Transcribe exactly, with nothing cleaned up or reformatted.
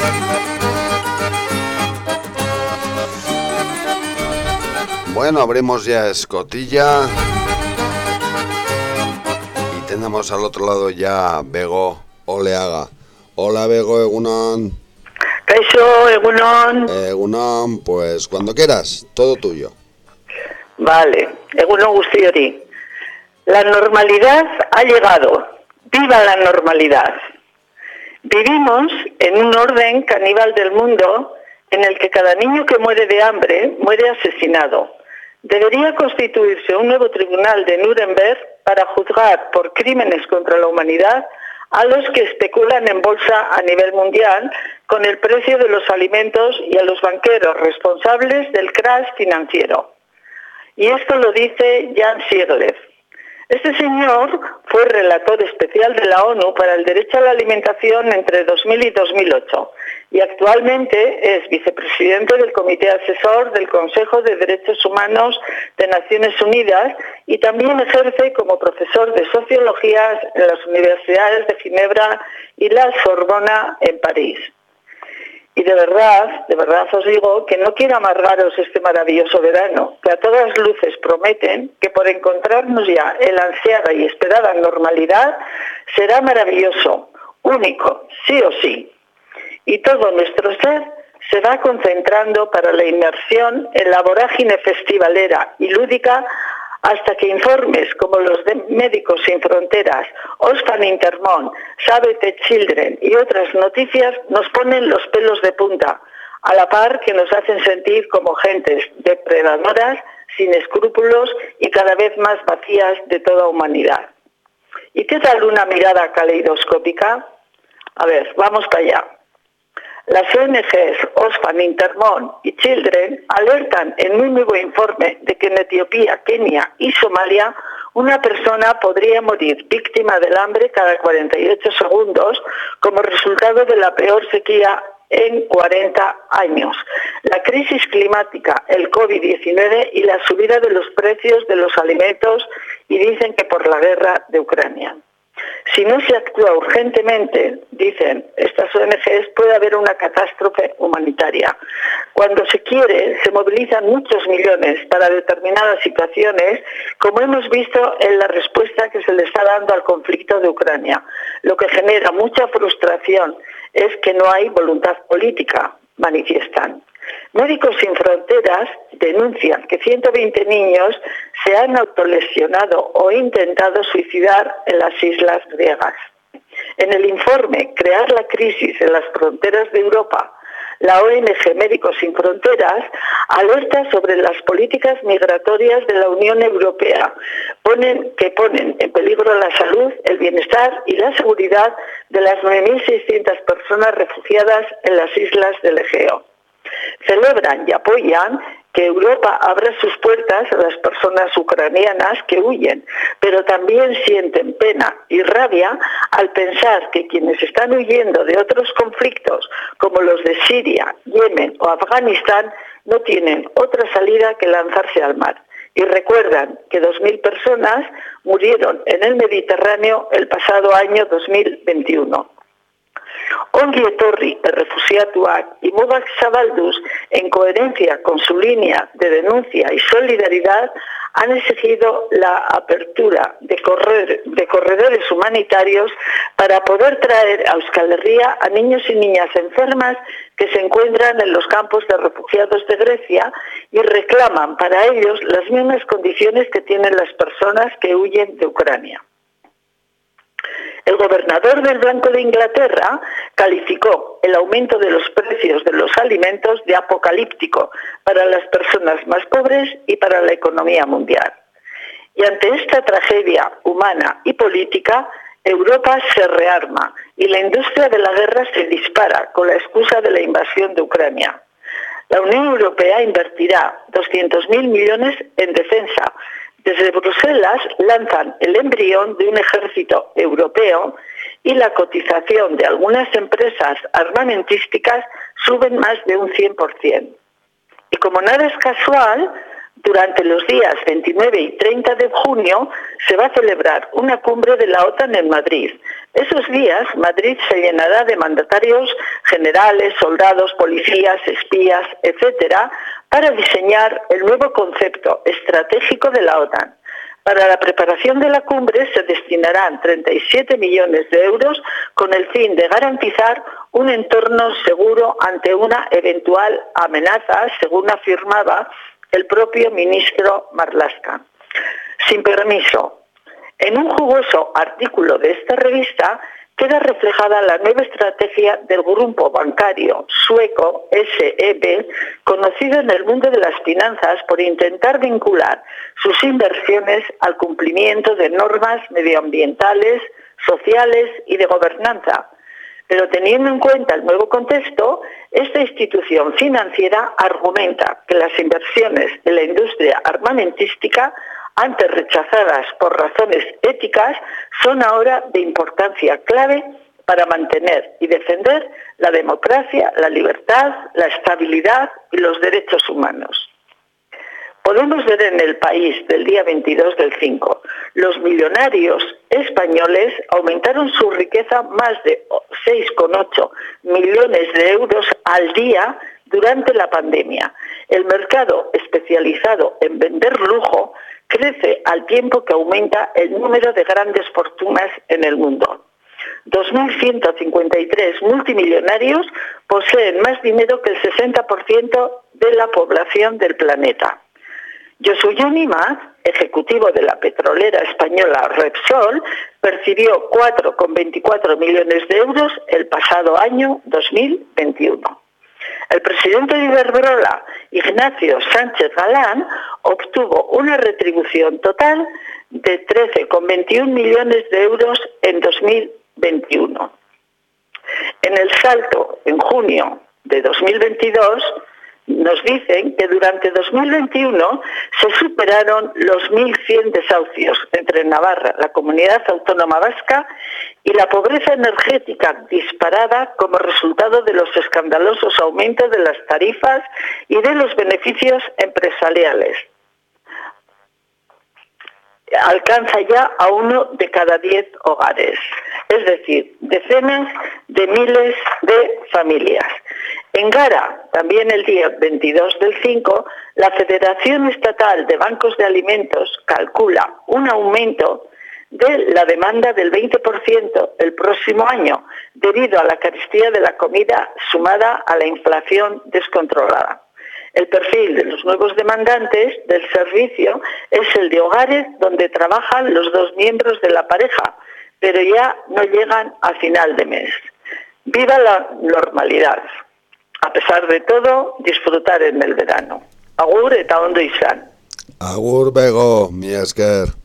Bueno, abrimos ya escotilla y tenemos al otro lado ya Bego Oleaga. Hola Bego, Egunon. Kaixo, Egunon. Egunon, pues cuando quieras, todo tuyo. Vale, Egunon guztiori. La normalidad ha llegado. ¡Viva la normalidad! Vivimos en un orden caníbal del mundo en el que cada niño que muere de hambre muere asesinado. Debería constituirse un nuevo tribunal de Nuremberg para juzgar por crímenes contra la humanidad a los que especulan en bolsa a nivel mundial con el precio de los alimentos y a los banqueros responsables del crash financiero. Y esto lo dice Jan Siegelev. Este señor fue relator especial de la ONU para el derecho a la alimentación entre dos mil y dos mil ocho y actualmente es vicepresidente del Comité Asesor del Consejo de Derechos Humanos de Naciones Unidas y también ejerce como profesor de Sociología en las universidades de Ginebra y la Sorbona en París. Y de verdad, de verdad os digo que no quiero amargaros este maravilloso verano, que a todas luces prometen que por encontrarnos ya en la ansiada y esperada normalidad será maravilloso, único, sí o sí. Y todo nuestro ser se va concentrando para la inmersión en la vorágine festivalera y lúdica hasta que informes como los de Médicos Sin Fronteras, Oxfam Intermón, Save the Children y otras noticias nos ponen los pelos de punta, a la par que nos hacen sentir como gentes depredadoras, sin escrúpulos y cada vez más vacías de toda humanidad. ¿Y qué tal una mirada caleidoscópica? A ver, vamos para allá. Las O N Ges Oxfam, Intermón y Children alertan en un nuevo informe de que en Etiopía, Kenia y Somalia una persona podría morir víctima del hambre cada cuarenta y ocho segundos como resultado de la peor sequía en cuarenta años. La crisis climática, el COVID diecinueve y la subida de los precios de los alimentos y dicen que por la guerra de Ucrania. Si no se actúa urgentemente, dicen estas O N Ges, puede haber una catástrofe humanitaria. Cuando se quiere, se movilizan muchos millones para determinadas situaciones, como hemos visto en la respuesta que se le está dando al conflicto de Ucrania. Lo que genera mucha frustración es que no hay voluntad política, manifiestan. Médicos Sin Fronteras denuncian que ciento veinte niños se han autolesionado o intentado suicidar en las islas griegas. En el informe Crear la crisis en las fronteras de Europa, la O N G Médicos Sin Fronteras alerta sobre las políticas migratorias de la Unión Europea, ponen, que ponen en peligro la salud, el bienestar y la seguridad de las nueve mil seiscientas personas refugiadas en las islas del Egeo. Celebran y apoyan que Europa abra sus puertas a las personas ucranianas que huyen, pero también sienten pena y rabia al pensar que quienes están huyendo de otros conflictos, como los de Siria, Yemen o Afganistán, no tienen otra salida que lanzarse al mar. Y recuerdan que dos mil personas murieron en el Mediterráneo el pasado año dos mil veintiuno. Ongi etorri errefuxiatuak y mugak zabalduz, en coherencia con su línea de denuncia y solidaridad, han exigido la apertura de, correr, de corredores humanitarios para poder traer a Euskal Herria a niños y niñas enfermas que se encuentran en los campos de refugiados de Grecia y reclaman para ellos las mismas condiciones que tienen las personas que huyen de Ucrania. El gobernador del Banco de Inglaterra calificó el aumento de los precios de los alimentos de apocalíptico para las personas más pobres y para la economía mundial. Y ante esta tragedia humana y política, Europa se rearma y la industria de la guerra se dispara con la excusa de la invasión de Ucrania. La Unión Europea invertirá doscientos mil millones en defensa. Desde Bruselas lanzan el embrión de un ejército europeo y la cotización de algunas empresas armamentísticas suben más de un cien por ciento. Y como nada es casual, durante los días veintinueve y treinta de junio se va a celebrar una cumbre de la OTAN en Madrid. Esos días Madrid se llenará de mandatarios generales, soldados, policías, espías, etcétera, para diseñar el nuevo concepto estratégico de la OTAN. Para la preparación de la cumbre se destinarán treinta y siete millones de euros con el fin de garantizar un entorno seguro ante una eventual amenaza, según afirmaba el propio ministro Marlaska. Sin permiso, en un jugoso artículo de esta revista queda reflejada la nueva estrategia del grupo bancario sueco S E B, conocido en el mundo de las finanzas por intentar vincular sus inversiones al cumplimiento de normas medioambientales, sociales y de gobernanza. Pero teniendo en cuenta el nuevo contexto, esta institución financiera argumenta que las inversiones de la industria armamentística, antes rechazadas por razones éticas, son ahora de importancia clave para mantener y defender la democracia, la libertad, la estabilidad y los derechos humanos. Podemos ver en El País del día veintidós del cinco, los millonarios españoles aumentaron su riqueza más de seis coma ocho millones de euros al día durante la pandemia. El mercado especializado en vender lujo crece al tiempo que aumenta el número de grandes fortunas en el mundo. dos mil ciento cincuenta y tres multimillonarios poseen más dinero que el sesenta por ciento de la población del planeta. Yosuyo Nimaz, ejecutivo de la petrolera española Repsol, percibió cuatro coma veinticuatro millones de euros el pasado año dos mil veintiuno. El presidente de Iberdrola, Ignacio Sánchez Galán, obtuvo una retribución total de trece coma veintiuno millones de euros en dos mil veintiuno. En el salto, en junio de dos mil veintidós, nos dicen que durante dos mil veintiuno se superaron los mil cien desahucios entre Navarra, la comunidad autónoma vasca, y la pobreza energética disparada como resultado de los escandalosos aumentos de las tarifas y de los beneficios empresariales. Alcanza ya a uno de cada diez hogares, es decir, decenas de miles de familias. En Gara, también el día veintidós del cinco, la Federación Estatal de Bancos de Alimentos calcula un aumento de la demanda del veinte por ciento el próximo año, debido a la carestía de la comida sumada a la inflación descontrolada. El perfil de los nuevos demandantes del servicio es el de hogares donde trabajan los dos miembros de la pareja, pero ya no llegan a final de mes. ¡Viva la normalidad! A pesar de todo, disfrutar en el verano. Agur eta ondo izan. Agur bego, mi esker.